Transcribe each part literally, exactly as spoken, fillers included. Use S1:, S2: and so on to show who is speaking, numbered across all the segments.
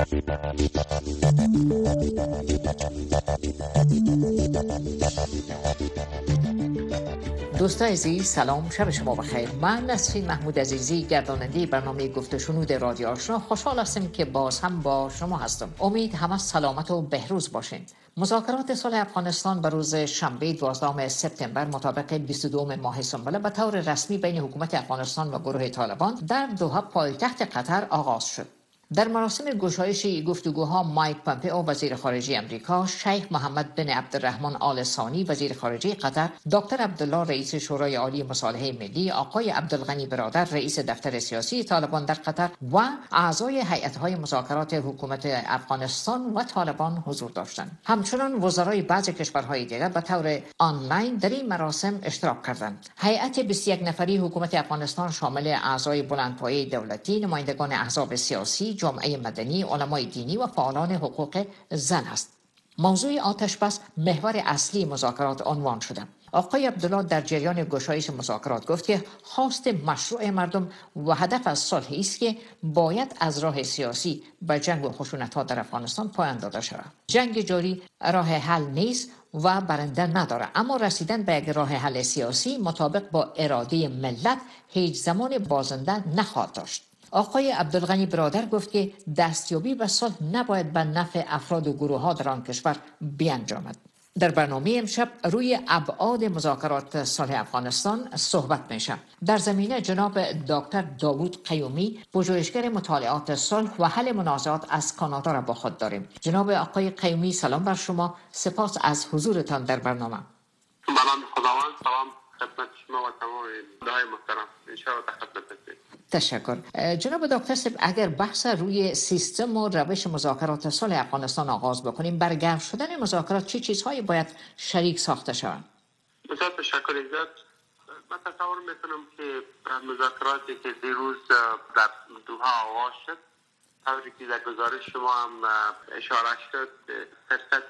S1: دوستان عزیز سلام، شب شما بخیر. من نسرین محمود عزیزی گرداننده برنامه گفت و شنود رادیو آشنا خوشحال هستم که باز هم با شما هستم. امید همه سلامت و بهروز باشین. مذاکرات صلح افغانستان به روز شنبه دوازدهم سپتامبر مطابق بیست و دوم ماه سنبله به طور رسمی بین حکومت افغانستان و گروه طالبان در دوحه پایتخت قطر آغاز شد. در مراسم گشایش گفتگوها مایک پامپئو وزیر خارجه امریکا، شیخ محمد بن عبدالرحمن آل ثانی وزیر خارجه قطر، دکتر عبدالله رئیس شورای عالی مصالحه ملی، آقای عبدالغنی برادر رئیس دفتر سیاسی طالبان در قطر و اعضای هیئت‌های مذاکرات حکومت افغانستان و طالبان حضور داشتند. همچنین وزرای بعضی کشورهای دیگر به طور آنلاین در این مراسم اشتراک کردند. هیئت بیست و یک نفری حکومت افغانستان شامل اعضای بلندپایه دولتی، نمایندگان احزاب سیاسی، جامعه مدنی، علمای دینی و فعالان حقوق زن است. موضوع آتش بس محور اصلی مذاکرات عنوان شده. آقای عبدالله در جریان گشایش مذاکرات گفت که خواست مشروع مردم و هدف از صلح است که باید از راه سیاسی به جنگ و خشونت‌ها در افغانستان پایان داده شود. جنگ جاری راه حل نیست و برنده نداره، اما رسیدن به یک راه حل سیاسی مطابق با اراده ملت هیچ زمان بازنده نخواهد داشت. آقای عبدالغنی برادر گفت که دستیابی به صلح نباید به نفع افراد و گروه ها در آن کشور بیانجامد. در برنامه امشب روی ابعاد مذاکرات صلح افغانستان صحبت میشه. در زمینه جناب دکتر داوود قیومی، پژوهشگر مطالعات صلح و حل منازعات از کانادا را با خود داریم. جناب آقای قیومی سلام بر شما، سپاس از حضورتان در برنامه.
S2: سلام خداوند، سلام خدمت شما و تمام دوستان محترم. ان شاء الله خدمت
S1: تشکر. جناب دکتر صاحب، اگر بحث روی سیستم و روش مذاکرات صلح افغانستان آغاز بکنیم، برگرد شدن مذاکرات چه چیزهایی باید شریک ساخته شوند؟
S2: بسیار تشکر عزت. من تصور میکنم که مذاکراتی که دیروز در دوحه آغاز شد، طوری که در گزارش شما هم اشاره شد، فرصت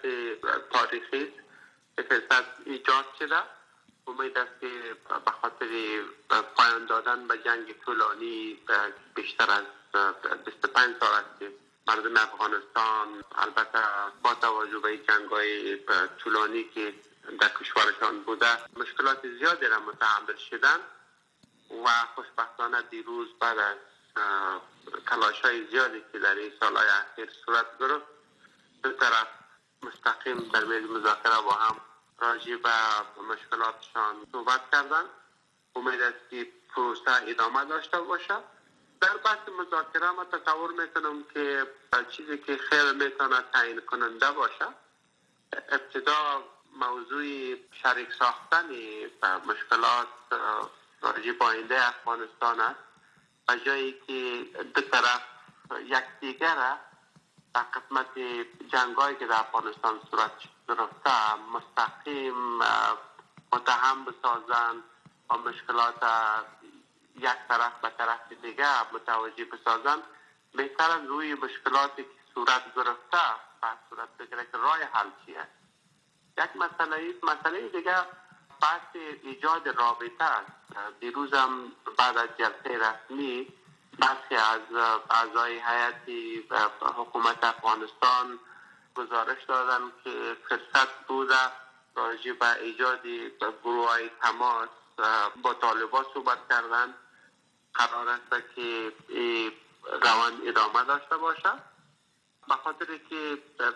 S2: تاریخی فرصت ایجاد شده. امید است که به خاطر پایان دادن به جنگ طولانی بیشتر از بیست و پنج سال است که مردم افغانستان البته با توجه به جنگ‌های طولانی که در کشورشان بوده مشکلات زیادی را متحمل شدند و خوشبختانه دیروز بعد از تلاش‌های زیادی که در این سال‌های اخیر صورت گرفت، دو طرف مستقیم در میز مذاکره با هم راجع به مشکلاتشان صحبت کردن. امید است که پروسه ادامه داشته باشد. در بحث مذاکره ما تصور میکنم که چیزی که خیلی میتونه تعیین کننده باشد، ابتدا موضوع شریک ساختن مشکلات راجع به آینده افغانستان است، به جایی که دو طرف یکدیگر را در قسمت جنگایی که در افغانستان صورت گرفته مستقیم متهم بسازند و مشکلات یک طرف به طرف دیگه متوجه بسازند، بهتر از روی مشکلاتی که صورت گرفته بحث صورت بگیره که راه حل چیه. یک مسئله است. مسئله دیگه بحث ایجاد رابطه است. دیروز هم بعد از جلسه رسمی برخی از اعضای هیئت حکومت افغانستان گزارش دادن که فرصت بوده راجع به ایجاد گروه‌های تماس با طالبان صحبت کردن. قرار است که این روند ادامه داشته باشد، به خاطر که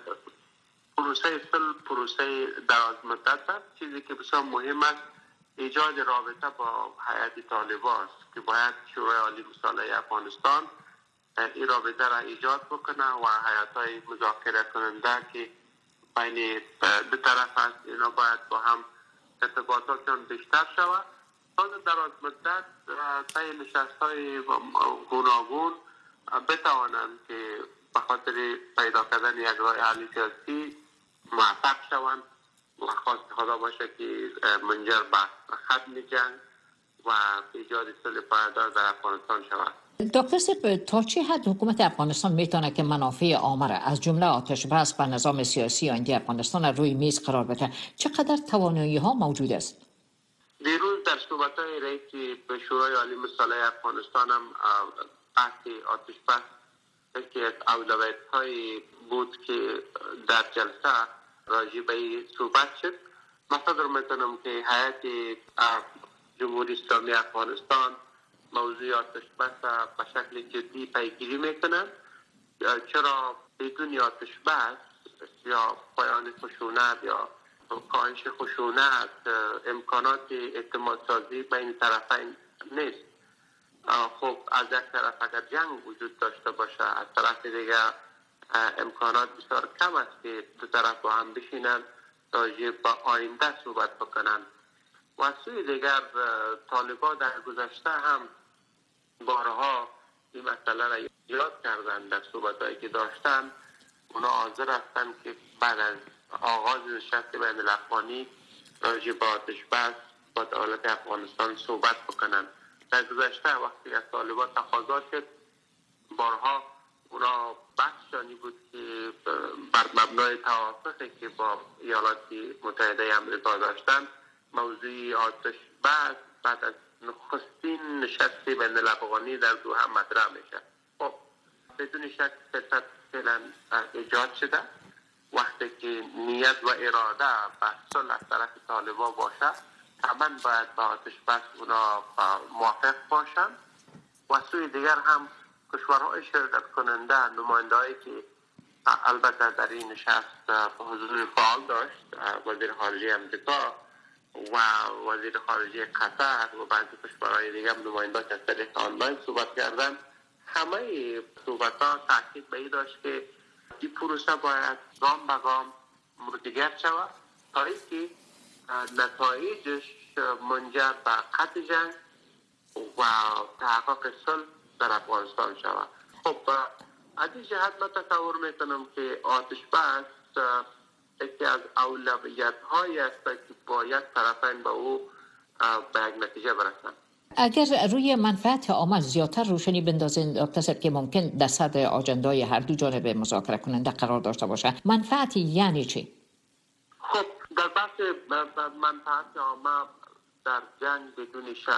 S2: پروسه صلح پروسه دراز مدت است. چیزی که بسیار مهم است ایجاد رابطه با هیئت طالبان است که باید شورای عالی مصالحه افغانستان این رابطه را ایجاد بکنه و هیئت‌های مذاکره کننده که بین دو طرف است اینا باید با هم ارتباطاتشان بیشتر شود تا در از مدت طی نشست‌های گوناگون بتوانند که به خاطر پیدا کردن یک راه حل سیاسی موفق شوند و خواست خدا باشه که منجر به ختم جنگ و ایجاد صلح پایدار در افغانستان شود.
S1: دکتر صاحب، تا چه حد حکومت افغانستان میتونه که منافع عامه را از جمله آتش بس بر نظام سیاسی آینده افغانستان روی میز قرار بده؟ چقدر توانایی ها موجود است؟
S2: دیروز در صحبت‌های رئیس شورای عالی مصالحه افغانستان هم بحث آتش بس یکی از اولویت های بود که در جلسه راجع به صحبت شد. مثلا میتونم که هیئت جمهوری اسلامی افغانستان موضوع آتش بس به شکل جدی پیگیری میکنند، چرا بدون آتش بس یا پایان خشونت یا کاهش خشونت امکانات اعتماد سازی بین طرفین نیست. خب از یک طرف اگر جنگ وجود داشته باشه، از طرف دیگر امکانات بسیار کم است که دو طرف با هم بشینن راجع به آینده صحبت بکنن. و از سوی دیگر طالبا در گذشته هم بارها این مسئله را یاد کردن در صحبت‌هایی که داشتن. اونا حاضر هستن که بعد از آغاز نشست بین الاقوانی راجع به آتش بس با دولت افغانستان صحبت بکنن. در گذشته وقتی از طالبان تقاضا شد، بارها اونا بحثشانی بود که بر مبنای توافقی که با ایالات متحده آمریکا داشتن، موضوع آتش بس بعد از نخستین نشست بین الافغانی در دوحه مطرح میشه. خب بدون شک فرصت فعلا ایجاد شده. وقتی که نیت و اراده به صلح از طرف طالبان باشه، طبعا باید با آتش بس اونا موافق باشن. و سوی دیگر هم کشورهای شرکت کننده، نماینده‌هایی که البته در این نشست حضور فعال داشت، وزیر خارجه امریکا و وزیر خارجه قطر و بعضی کشورهای دیگر هم نماینده که از طریق آنلاین صحبت کردن، همه صحبت‌ها تاکید به این داشت که این پروسه باید گام به گام مدیریت شود تا اینکه نتایجش منجر به قطع جنگ و تحقق صلح در افغانستان شود. خب از این جهت من تصور میکنم که آتش بس یکی از اولویت هایی است که باید طرفین به او به یک نتیجه برسند.
S1: اگر روی منفعت عامه زیادتر روشنی بندازین دکتر صاحب که ممکن در صدر آجندای هر دو جانب مذاکره کننده قرار داشته باشه، منفعتی یعنی چی؟
S2: خب در بحث منفعت عامه در جنگ بدون شک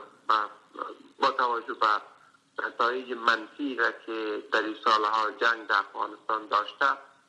S2: با توجه به نتایج منفی را که در این سالها جنگ در افغانستان داشته،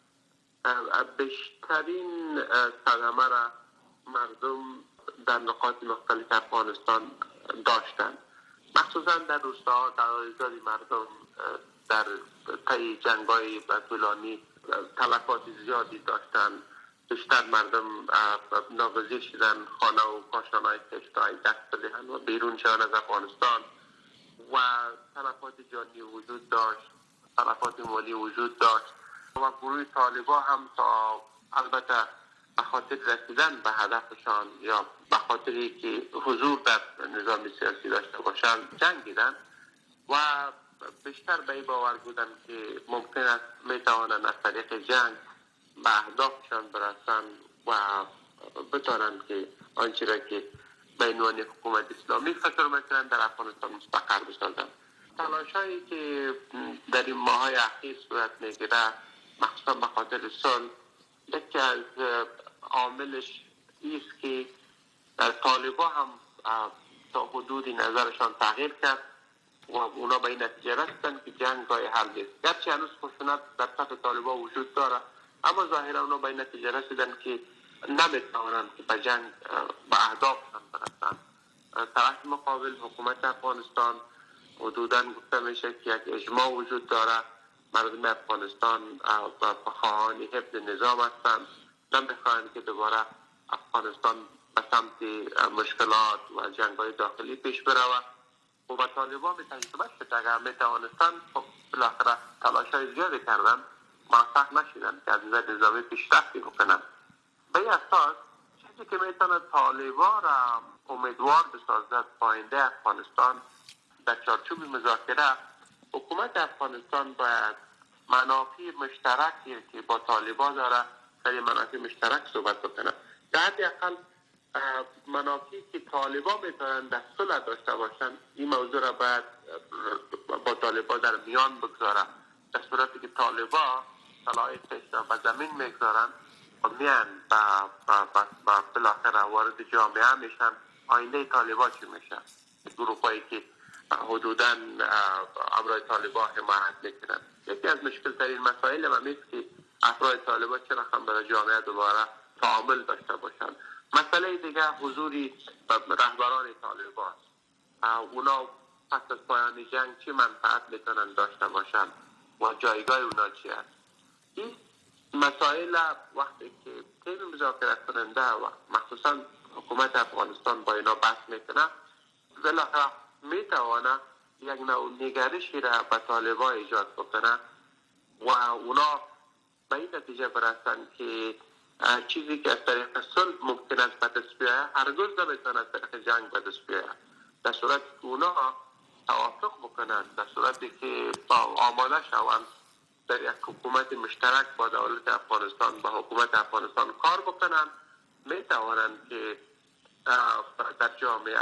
S2: بیشترین صدمه را مردم در نقاط مختلف افغانستان داشتند. مخصوصا در روستاها تعداد مردم در طی جنگ‌های طولانی تلفات زیادی داشتند. بیشتر مردم ناگزیر شدن خانه و کاشانهای کشتهای دست بدهند و بیرون شدن از افغانستان و تلفات جانی وجود داشت، تلفات مالی وجود داشت و گروه طالبا هم تا البته به خاطر رسیدن به هدفشان یا به خاطری که حضور در نظام سیاسی داشته باشند جنگیدن و بیشتر به این باور بودن که ممکن است میتوانند از طریق جنگ به اهدافشان برسند و بتوانند که آنچه را که به عنوان حکومت اسلامی فکر میکنند در افغانستان مستقر بسازند. تلاشایی که در این ماهای اخیر صورت میگیره مخصوصا به خاطر صلح، یکی از عاملش ایست که طالبا هم تا حدودی نظرشان تغییر کرد و اونا به این نتیجه رسیدن که جنگ راه حل نیست. گرچه هنوز خشونت در طرف طالبا وجود داره، اما ظاهرا اونا به این نتیجه رسیدن که نمیتوانند که به جنگ به اهدافشان برسند. طرف مقابل حکومت افغانستان حدوداً گفته میشه که یک اجماع وجود داره، مردم افغانستان خواهان حفظ نظام هستند، نمیخواهند که دوباره افغانستان به سمت مشکلات و جنگ‌های داخلی پیش بروه و با طالبان به تجربه شد اگر میتوانستند خب بالاخره تلاش‌های زیادی کردن، موفق نشدن که از نظر نظامی پیشرفتی بکنن. به این اساس چیزی که میتونه طالبان را امیدوار بسازد آینده افغانستان در چارچوب مذاکره، حکومت افغانستان باید منافع مشترکی که با طالبان داره در این منافع مشترک صحبت بکنه. در حد اقل منافعی که طالبان میتونن در صلح داشته باشن، این موضوع را باید با طالبان در میان بگذارن. در صورتی که طالبان صلاحیتش را به زمین میگذارن و میان با بالاخره وارد جامعه میشن، آینده طالبان چی میشه؟ گروه هایی که حدوداً امرای طالبان حمایت میکنند. یکی از مشکل ترین مسائل هم است که افراد طالبان چه رقم برای جامعه دوباره تعامل داشته باشند. مسئله دیگه حضوری رهبران طالبان، اونا پس از پایان جنگ چه منفعت میتونن داشته باشند و جایگاه اونا چی است. این مسائل وقتی که تیم مذاکره کننده و مخصوصا حکومت افغانستان با اینا بحث میکنه، بالاخره میتونه یک نوع نگرشی را به طالبان ایجاد بکنه و اونا به این نتیجه برسن که چیزی که از طریق صلح ممکن است به دست بیاید هرگز نمیتونه از طریق جنگ به دست بیاید. در صورت که اونا توافق بکنن، در صورتی که آماده شوند در یک حکومت مشترک با دولت افغانستان با حکومت افغانستان کار بکنن، میتوانند که در جامعه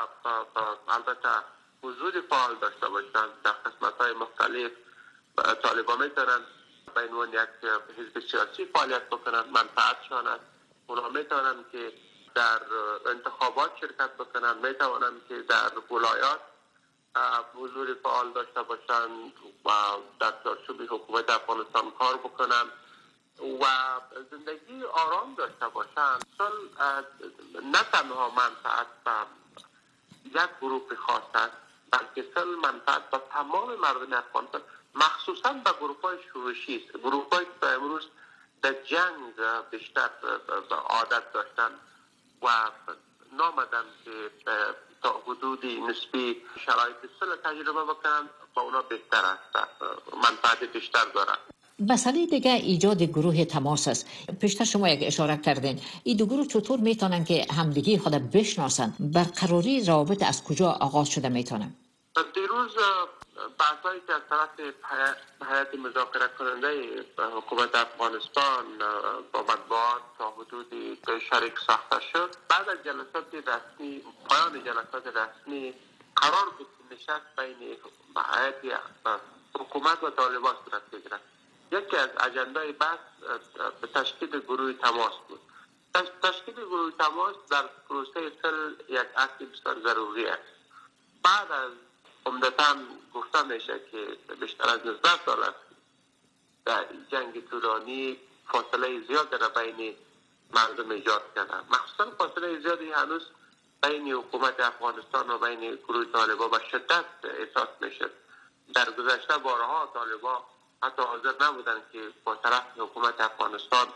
S2: البته حضور فعال داشته باشند. در قسمت‌های مختلف طالبان میتونن به عنوان یک حزب سیاسی فعالیت بکنند، منفعتشان است. اونا میتونن که در انتخابات شرکت بکنند، میتونن که در ولایات حضور فعال داشته باشند و در چارچوب حکومت افغانستان کار بکنند و زندگی آرام داشته باشند. صلح نه تنها منفعت به یک گروه خاص است، بلکه صلح منفعت به تمام مردم افغانستان، مخصوصا به گروه‌های شورشی است، گروه‌هایی که امروز در جنگ بیشتر عادت داشتن و نامدن که تا حدودی نسبی شرایط صلح تجربه بکنن، با اونا بهتر است، منفعت بیشتر دارن.
S1: مسئله دیگه ایجاد گروه تماس است. پیشتر شما یک اشاره کردین، این دو گروه چطور میتونن که همدیگه خود بشناسن؟ برقراری روابط از کجا آغاز شده میتونه؟
S2: دیروز بحثایی که از طرف هیئت مذاکره کننده حکومت افغانستان با مطبوعات تا حدودی شریک ساخته شد، بعد از جلسات رسمی، پایان جلسات رسمی قرار بود نشست بین هیئت حکومت و طالبان صورت بگیرد. یکی از اجندای بحث به تشکیل گروه تماس بود. تشکیل گروه تماس در پروسه صلح یک اصل بسیار ضروری است. بعد از عمدتاً گفته میشه که بیشتر از نوزده سال است در جنگ طولانی فاصله زیاد در بین مردم ایجاد کردن، مخصوصا فاصله زیادی هنوز بین حکومت افغانستان و بین گروه طالبان به شدت احساس میشد. در گذشته بارها طالبان حتی حاضر نبودن که با طرف حکومت افغانستان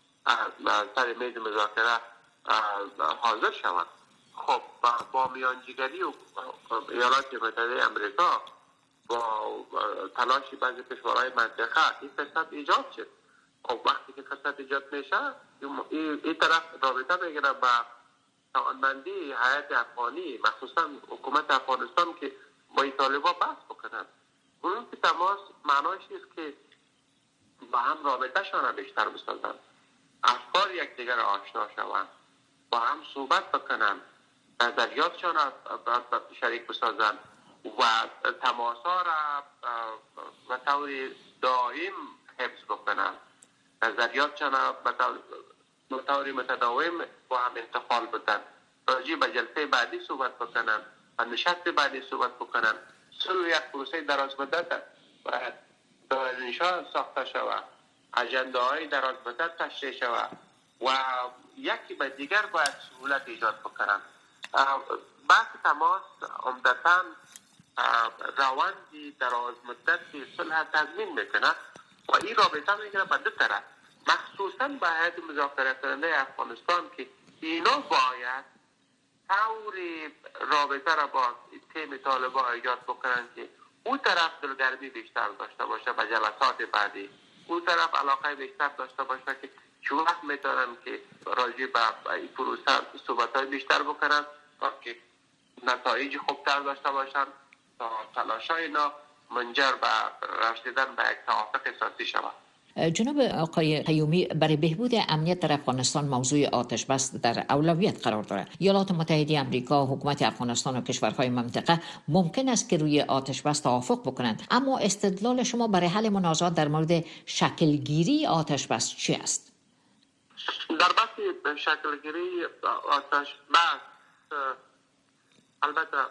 S2: سر میز مذاکره حاضر شوند. خب با میانجیگری ایالات متحده امریکا با تلاشی بعضی کشورهای منطقه این فرصت ایجاد شد. خب وقتی که فرصت ایجاد میشه این طرف رابطه میگیره با توانمندی هیئت افغانی، مخصوصا حکومت افغانستان که با این طالبان بحث بکنن. گروه تماس معناش است که با هم رابطه شان بیشتر بسازن، افکار یکدیگر را آشنا شوند، با هم صحبت بکنن، نظریاتشان را شریک بسازن و تماسا را به طور دائم حفظ بکنن، نظریاتشان را به طور متداوم با هم انتقال بدن، راجع به جلسه بعدی صحبت بکنن و نشست بعدی صحبت بکنن. صلح یک پروسه دراز مدت است، باید دانش‌ها ساخته شود، اجنده‌های دراز مدت تشریح شود و یکی به دیگر باید سهولت ایجاد بکنن. بحث تماس عمدتاً روندی دراز مدت صلح تضمین میکنه و این رابطه میگیره به دو طرف، مخصوصاً به هیئت مذاکره کننده افغانستان که اینا باید طور رابطه را با تیم طالبان ایجاد بکنن که اون طرف دلگرمی بیشتر داشته باشه به جلسات بعدی، اون طرف علاقه بیشتر داشته باشه که چون وقت میتونن که راجع به این پروسه صحبت‌های بیشتر بکنن تا که نتایج خوبتر داشته باشن تا تلاش‌های اینا منجر به رسیدن به یک توافق اساسی شود.
S1: جناب آقای قیومی، برای بهبود امنیت در افغانستان موضوع آتش بس در اولویت قرار دارد. ایالات متحده آمریکا، حکومت افغانستان و کشورهای منطقه ممکن است که روی آتش بس توافق بکنند، اما استدلال شما برای حل منازعات در مورد شکلگیری آتش بس چی است؟
S2: در بحث شکلگیری آتش بس البته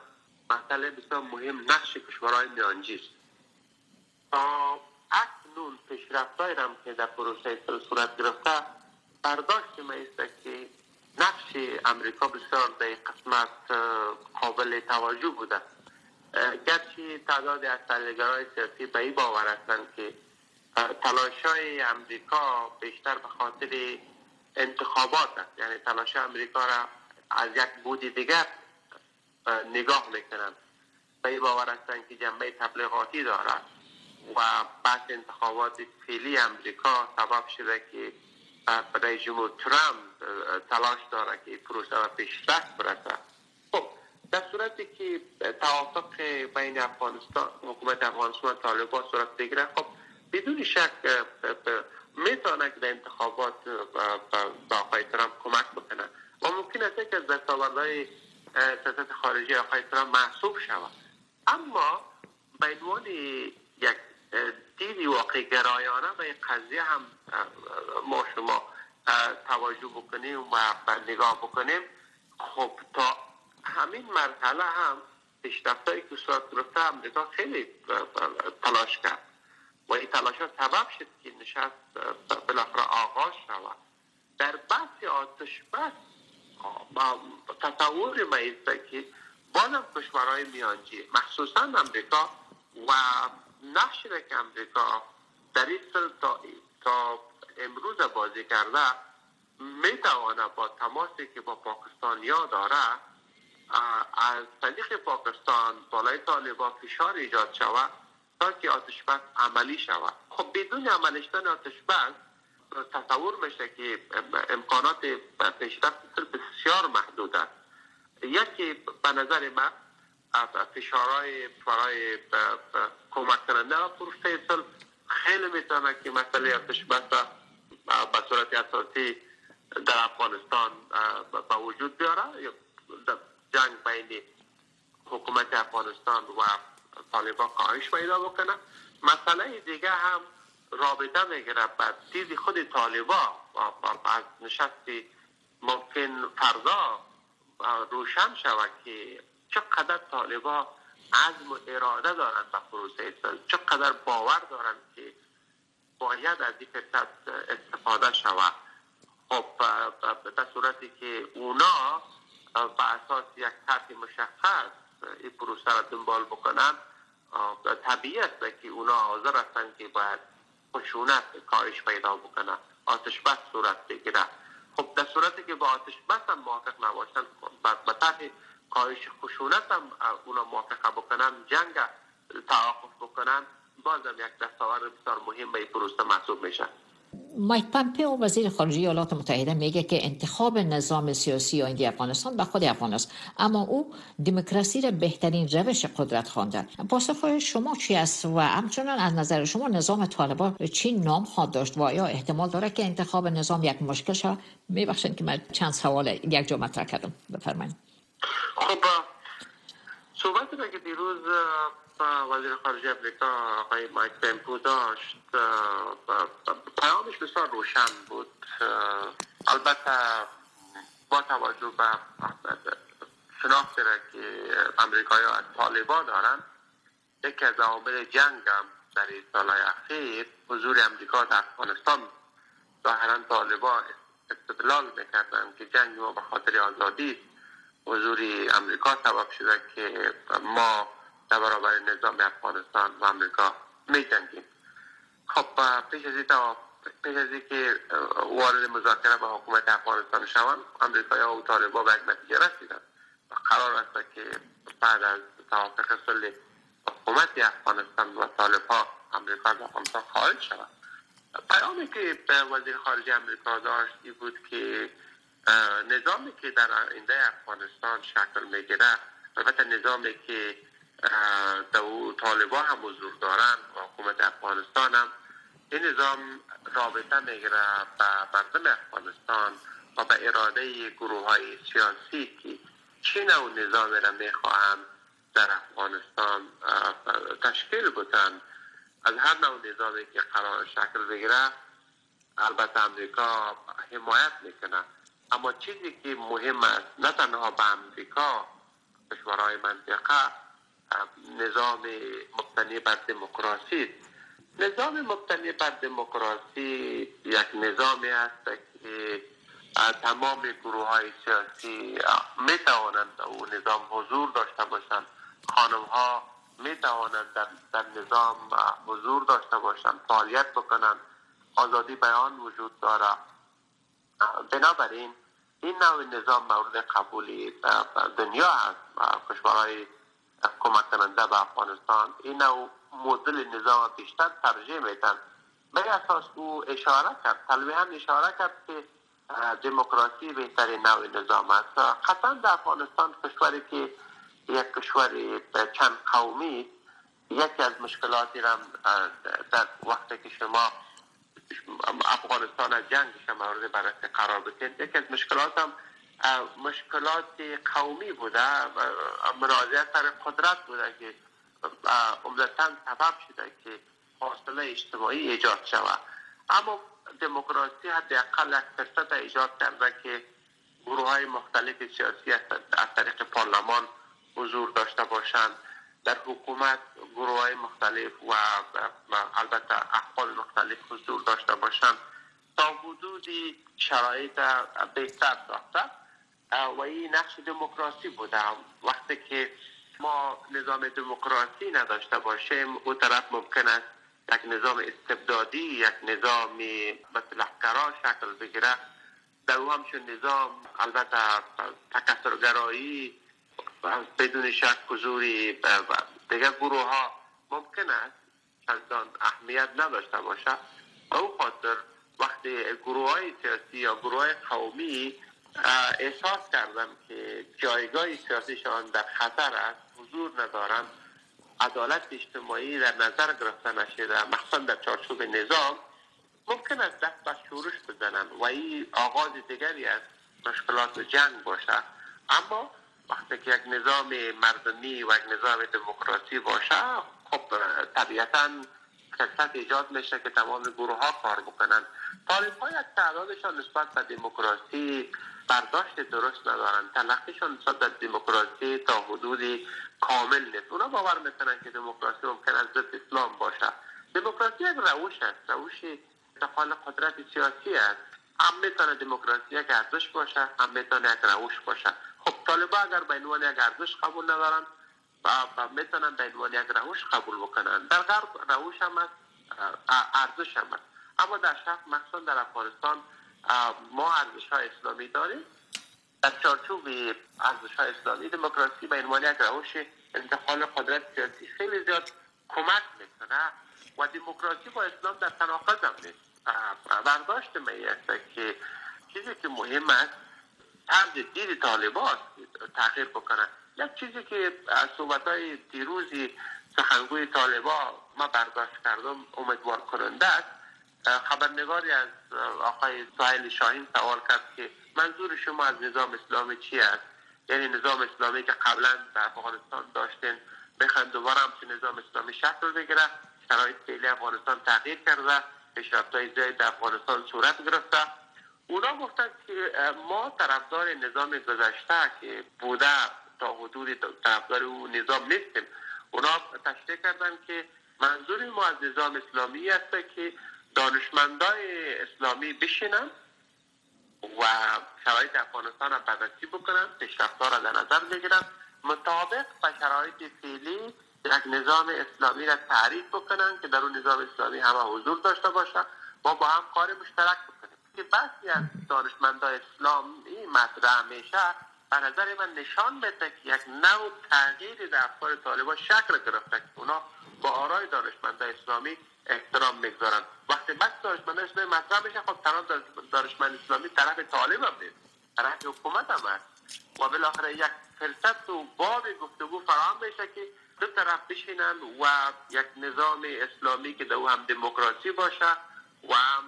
S2: مسئله بسیار مهم نقش کشورهای میانجی است. تا اکنون پیشرفت‌هایی هم که در پروسه صورت گرفته برداشت ما است که نقش امریکا بسیار در این قسمت قابل توجه بوده، گرچه تعداد از تحلیلگرای سیاسی به این باور هستند که تلاش‌های امریکا بیشتر به خاطر انتخابات است، یعنی تلاش امریکا را از یک بود دیگر نگاه میکنند. به این باور هستند که جنبه تبلیغاتی دارد و بحث انتخابات فعلی امریکا سبب شده که رئیس جمهور ترامپ تلاش داره که پروسه و پیشرفت برسه. خب در صورتی که توافق بین افغانستان حکومت افغانستان و طالبان صورت بگیره، خب بدون شک میتونه که در انتخابات با آقای ترامپ کمک بکنه و ممکن است که از دستاوردهای سیاست خارجی آقای ترامپ محسوب شود. اما به عنوان یک دیدی واقع گرایانه به این قضیه هم ما شما توجه بکنیم و نگاه بکنیم. خب تا همین مرحله هم پیشرفت‌هایی که صورت گرفته امریکا خیلی تلاش کرد و این تلاش ها سبب شد که نشست بالاخره آغاز شود. در بحث آتش بس تصور ما است که بازم کشورهای میانجی مخصوصا امریکا و نقشی که امریکا در این سال تا, تا امروز بازی کرده میتواند با تماسی که با پاکستانیا داره از طریق پاکستان بالای طالبان فشار ایجاد شود تا که آتش بس عملی شود. خب بدون عملی شدن آتش بس تصور میشه که امکانات پیشرفت بسیار محدود است. یکی به نظر من فشارهای برای کمک کننده و پروسه صلح خیلی میتونه که مسئله آتش بس به صورت اساسی در افغانستان به وجود بیاره، جنگ بین حکومت افغانستان و طالبان کاهش پیدا بکنه. مسئله دیگه هم رابطه میگیره با دید خود طالبان از نشستی ممکن فردا روشن شود که چقدر طالبان عزم و اراده دارند به پروسه صلح، چقدر باور دارند که باید از این فرصت استفاده شود. خب در صورتی که اونا به اساس یک طرح مشخص این پروسه را دنبال بکنن، طبیعی است که اونا حاضر هستند که باید خشونت کاهش پیدا بکنن، آتش بس صورت بگیره. خب در صورتی که با آتش بس هم موافق نباشن، به طرح کاهش خشونت هم اونا موافقه بکنن، جنگ توقف بکنن، بازم یک دستاورد بسیار مهم به این پروسه محسوب میشه.
S1: مایک پامپئو وزیر خارجه ایالات متحده میگه که انتخاب نظام سیاسی آینده افغانستان به خود افغان است، اما او دموکراسی را بهترین روش قدرت خوانده. پاسخ شما چی است و همچنان از نظر شما نظام طالبان چی نام خواهد داشت و آیا احتمال داره که انتخاب نظام یک مشکل شود؟ میبخشید که من چند سوال یک جا مطرح کردم، بفرمایید.
S2: خب صحبتی که دیروز وزیر خارجه امریکا آقای مایک پامپئو داشت پیامش بسیار روشن بود. البته با توجه به شناختی را که امریکایی‌ها از طالبان دارند، یکی از عوامل جنگ هم در این سالهای اخیر حضور امریکا در افغانستان، ظاهراً طالبان استدلال میکردند که جنگ ما به خاطر آزادی حضور امریکا سبب شده که ما در برابر نظام افغانستان و امریکا می جنگیم. خب پیش از این پیش از این که وارد مذاکره با حکومت افغانستان شوند، امریکایی‌ها و طالبان به یک نتیجه رسیدند و قرار است که بعد از توافق صلح حکومت افغانستان و طالبان امریکا از افغانستان خارج شود. پیامی که وزیر خارجه امریکا داشت این بود که نظامی که در آینده افغانستان شکل میگیره، البته نظامی که در طالبان هم حضور دارند و حکومت افغانستان هم، این نظام رابطه میگیره به مردم افغانستان و به اراده گروه های سیاسی که چه نوع نظامی را میخواهند در افغانستان تشکیل بدن. از هر نوع نظامی که قرار شکل بگیره البته امریکا حمایت میکنه، اما چیزی که مهم است نه تنها به امریکا، کشورهای منطقه نظام مبتنی بر دموکراسی. نظام مبتنی بر دموکراسی یک نظامی است که تمام گروه های سیاسی می توانند او نظام حضور داشته باشند. خانم ها می توانند در, در نظام حضور داشته باشند، فعالیت بکنند، آزادی بیان وجود دارد. بنابراین این نوع نظام مورد قبول دنیا است. کشورهای کمک کننده به افغانستان این نوع مدل نظام بیشتر ترجیح میدن. به اساس او اشاره کرد، تلویحاً اشاره کرد که دموکراسی بهترین نوع نظام است. قطعا در افغانستان کشوری که یک کشور چند قومی، یکی از مشکلاتی را در وقتی که شما افغانستان از جنگش مورد بررسی قرار بدید، یکی از مشکلات هم مشکلات قومی بوده، منازعه سر قدرت بوده که عمدتاً سبب شده که فاصله اجتماعی ایجاد شود. اما دموکراسی حداقل یک فرصت ایجاد کرده که گروه های مختلف سیاسی از طریق پارلمان حضور داشته باشند، در حکومت گروه های مختلف و البته احوال مختلف حضور داشته باشند تا حدودی شرایط بهتر ساخته و این نقش دموکراسی بوده. وقتی که ما نظام دموکراسی نداشته باشیم، او طرف ممکن است یک نظام استبدادی، یک نظام مصلحت‌گرا شکل بگیره. در او همچون نظام البته تکثرگرایی بدون شک حضوری دیگر گروه ها ممکن است چندان اهمیت نداشته باشه. به او خاطر وقتی گروه های سیاسی یا گروه های قومی احساس کردن که جایگاه سیاسیشان در خطر است، حضور ندارند، عدالت اجتماعی در نظر گرفته نشده، مخصوصا در چارچوب نظام، ممکن است دست به شورش بزنن و این آغاز دیگری از مشکلات و جنگ باشه. اما وقتی که یک نظام مردمی و یک نظام دموکراسی باشه، خب طبیعتاً فرصت ایجاد میشه که تمام گروه ها کار بکنن. طالب ها یک تعدادشان نسبت به دموکراسی برداشت درست ندارن، تلقیشان نسبت به دموکراسی تا حدودی کامل نیست. اونا باور میکنن که دموکراسی ممکن است ضد اسلام باشه. دموکراسی یک روش است، روش انتقال قدرت سیاسی است. هم میتونه دموکراسی یک ارزش باشه، هم میتونه یک روش باشه. خب طالبا اگر به عنوان یک ارزش قبول ندارن و میتونن به عنوان یک روش قبول بکنن. در غرب روش هم است، ارزش هم است. اما در شرق مخصوصا در افغانستان ما ارزش های اسلامی داریم. در چارچوب ارزش های اسلامی دموکراسی به عنوان یک روش انتقال قدرت سیاسی خیلی زیاد کمک میکنه و دموکراسی با اسلام در تناقض هم نیست. برداشت من است که چیزی که مهم است طرز دید طالبان است تغییر بکنه. یک چیزی که از صحبت‌های دیروزی سخنگوی طالبان ما برداشت کردم امیدوار کننده است. خبرنگاری از آقای سهیل شاهین سوال کرد که منظور شما از نظام اسلامی چی است؟ یعنی نظام اسلامی که قبلا در افغانستان داشتین بخواهیم دوباره همچون نظام اسلامی شکل بگیره؟ شرایط فعلی افغانستان تغییر کرده، پیشرفت‌های زیاد در افغانستان صورت گرفته. اونا گفتن که ما طرفدار نظام گذشته که بوده تا حدودی طرفدار اون نظام نیستیم. اونا تشریح کردن که منظور ما از نظام اسلامی است که دانشمندای اسلامی بشینن و شرایط افغانستان را بررسی بکنن، پیشرفت‌ها را در نظر بگیرن، مطابق با شرایط فعلی یک نظام اسلامی را تعریف بکنن که در اون نظام اسلامی همه حضور داشته باشه، ما با هم کار مشترک بکنیم. که بحثی از دانشمندای اسلامی مطرح میشه به نظر من نشان میده که یک نوع تغییری در افکار طالبان شکل گرفته که اونا با آرای دانشمندای اسلامی احترام میگذارن. وقتی بحث دانشمندای اسلامی مطرح میشه، خب تنها دانشمند اسلامی طرف طالب هم نیست، طرف حکومت هم هست و بالاخره یک فرصت و باب گفتگو فراهم میشه که دو طرف بشینن و یک نظام اسلامی که در او هم دموکراسی باشه و هم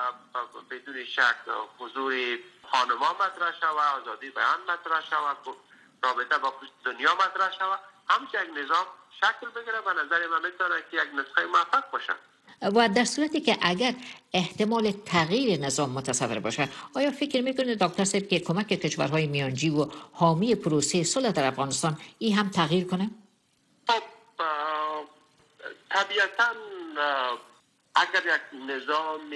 S2: بدون شک حضور خانما مطرح شود، آزادی بیان مطرح شود، رابطه با دنیا مطرح شود، همچه یک نظام شکل بگیره. به نظر من میتونه که یک نسخه موفق باشه.
S1: و در صورتی که اگر احتمال تغییر نظام متصور باشه، آیا فکر میکنه دکتر صاحب که کمک کشورهای میانجی و حامی پروسه صلح در افغانستان این هم تغییر کنه؟
S2: خب طبیعتاً اگر یک نظام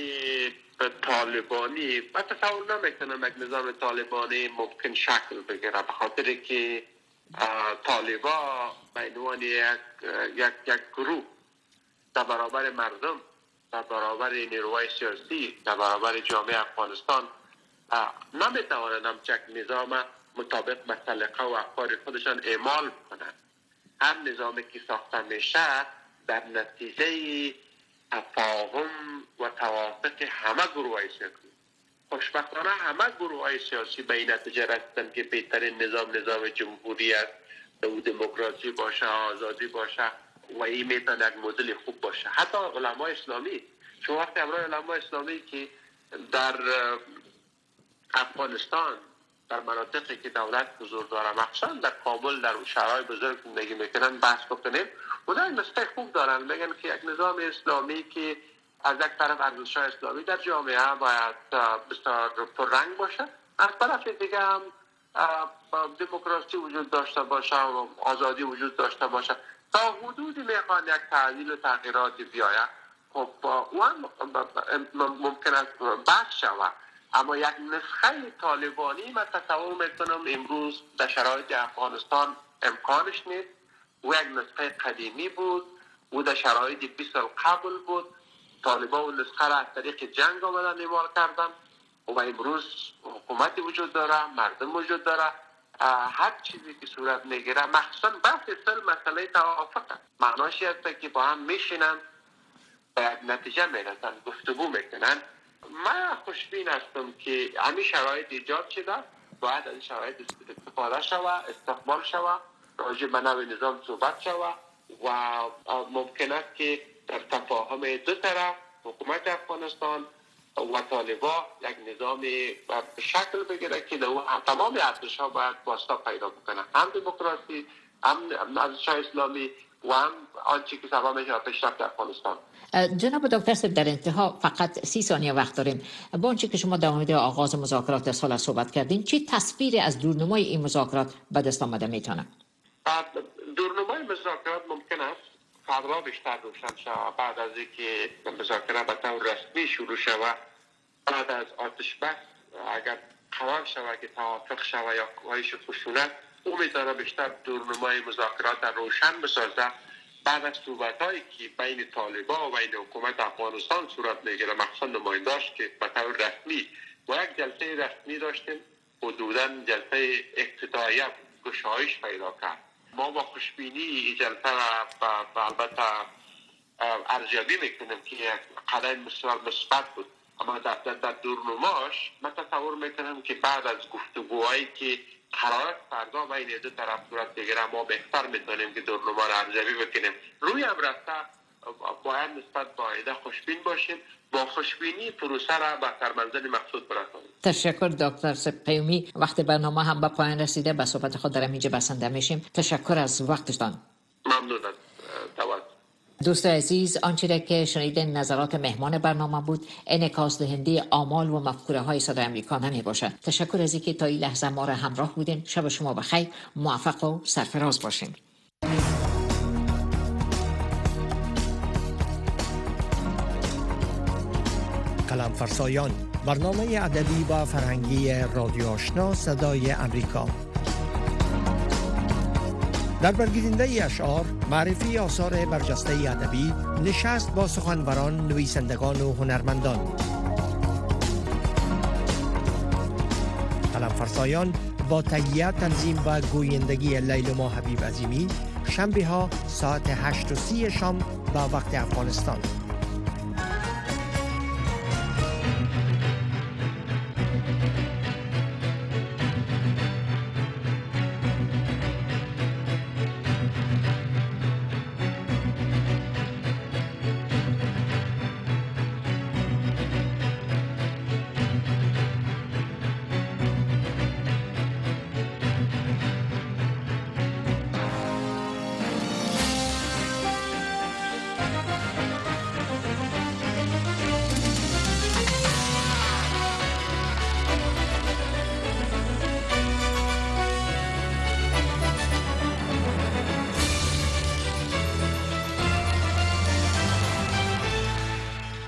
S2: طالبانی، من تصور نمیکنم یک نظام طالبانی ممکن شکل بگیره، به خاطر که طالبا به عنوان یک یک یک گروه در برابر مردم، در برابر نیروهای سیاسی، در برابر جامعه افغانستان نمیتوانند یک نظام مطابق به سلیقه و افکار خودشان اعمال کنند. هر نظامی که ساخته میشه در نتیجه تفاهم و توافق همه گروه های سیاسی. خوشبختانه همه گروه های سیاسی به این نتیجه رسیدن که بهترین نظام نظام جمهوری است، و دموکراسی باشه، آزادی باشه و این میتونه یک مدل خوب باشه. حتی علمای اسلامی، شما وقتی امروز علمای اسلامی که در افغانستان در مناطقی که دولت حضور داره، مخصوصا در کابل در شهرهای بزرگ زندگی میکنن، بحث بکنیم، اونا این نسخه خوب دارن، میگن که یک نظام اسلامی که از یک طرف ارزش‌های اسلامی در جامعه باید بسیار پررنگ باشه، از طرف دیگه هم دموکراسی وجود داشته باشه و آزادی وجود داشته باشه. تا حدودی میخوان یک تعدیل و تغییراتی بیاید، خب اون ممکن است بحث شود. اما یک نسخه طالبانی من تصور میکنم امروز در شرایط افغانستان امکانش نیست. و یک نسخه قدیمی بود و در شرایط بیست سال قبل بود. طالبان و نسخه را از طریق جنگ آمدن اعمال کردن و امروز حکومتی وجود داره، مردم وجود داره. هر چیزی که صورت میگیره، مخصوصا بحث سر مسئله توافق، معناش است که با هم میشینن به نتیجه میرسن، گفتگو میکنن. من خوشبین هستم که همین شرایط ایجاد شده، باید از این شرایط استفاده شود، استقبال شود، راجع به نوع نظام صحبت شود و ممکن است که در تفاهم دو طرف، حکومت افغانستان و طالبان، یک نظام به شکل بگیره که در تمام ارزش‌ها باید واسطه پیدا بکنه، هم دموکراسی، هم ارزش‌های اسلامی و هم آنچه که سبب میشه پیشرفت افغانستان.
S1: جناب دکتر صاحب، در انتها فقط سی ثانیه وقت داریم. با آنچه که شما در مورد آغاز مذاکرات صلح صحبت کردین، چه تصویری از دورنمای این مذاکرات به دست آمده میتونه؟
S2: دورنمای مذاکرات ممکن است فردا بیشتر روشن شود بعد از اینکه مذاکرات به طور رسمی شروع شود. بعد از آتش بس اگر قرار شود که توافق شود یا کاهش خشونت، او میتونه بیشتر دورنمای مذاکرات روشن بسازه. بعد از صحبت‌هایی که بین طالبان و بین حکومت افغانستان صورت میگیره، مخصوصا نماینداش که به طور رسمی و یک جلسه رسمی داشتیم، حدوداً جلسه افتتاحیه گشایش پیدا کرد. ما با خوشبینی این جلسه را البته ارزیابی میکنیم که یک قدم بسیار مثبت بود. اما در, در, در دورنماش من تصور میکنم که بعد از گفتگوهایی که قرار فردا بین دو طرف صورت بگیره، ما بهتر میتونیم که دورنما را ارزیابی بکنیم. روی هم رفته باید نسبت با آینده خوشبین باشیم، با خوشبینی پروسه را به سرمنزل مقصود برسانیم.
S1: تشکر دکتر صاحب قیومی. وقت برنامه هم به پایان رسیده، به صحبت خود در اینجا بسنده میشیم. تشکر از وقتتان.
S2: ممنون از توجه.
S1: دوست عزیز، آنچه که شنیدن نظرات مهمان برنامه بود، انعکاس دهنده آمال و مفکوره های صدای امریکا نمی باشد. تشکر از اینکه تا این لحظه ما را همراه بودین. شب شما بخیر، موفق و سرفراز باشین.
S3: قلم فرسایان، برنامه ادبی و فرهنگی رادیو آشنا صدای امریکا. در برگیرنده اشعار، معرفی آثار برجسته ادبی، نشست با سخنوران، نویسندگان و هنرمندان. قلم فرسایان با تهیه، تنظیم و گویندگی لیلما حبیب عظیمی، شنبه ها ساعت هشت و سی شام به وقت افغانستان.